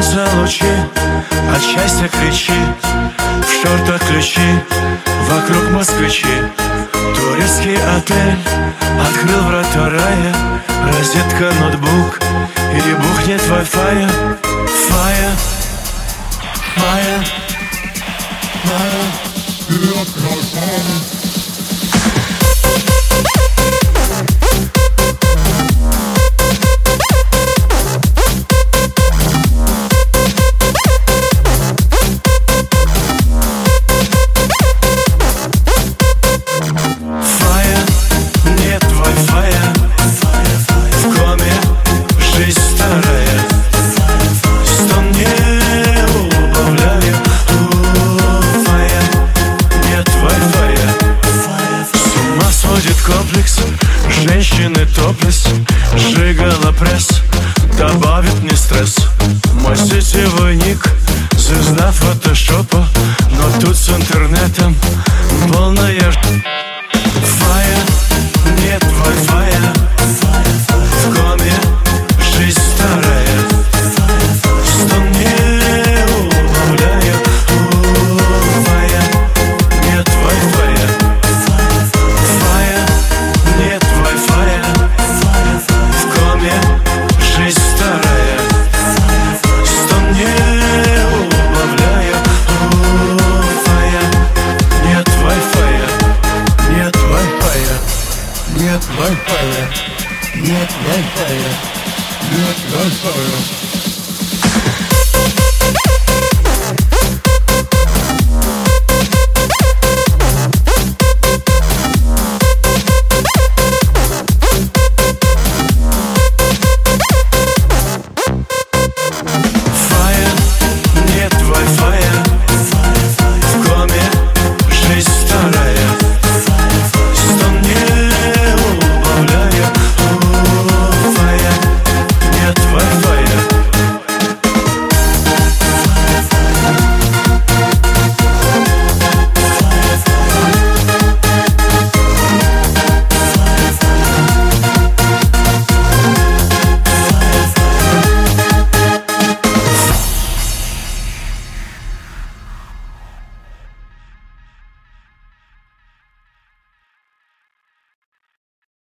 солнца лучи, от счастья кричи, в шортах ключи, вокруг москвичи. Турецкий отель открыл врата рая, розетка, ноутбук, и бухнет Wi-Fi. Фая, фая, фая. Комплекс, женщины топлес, сжигала пресс, добавит мне стресс. Мой сетевой ник, звезда фотошопа, но тут с интернетом полная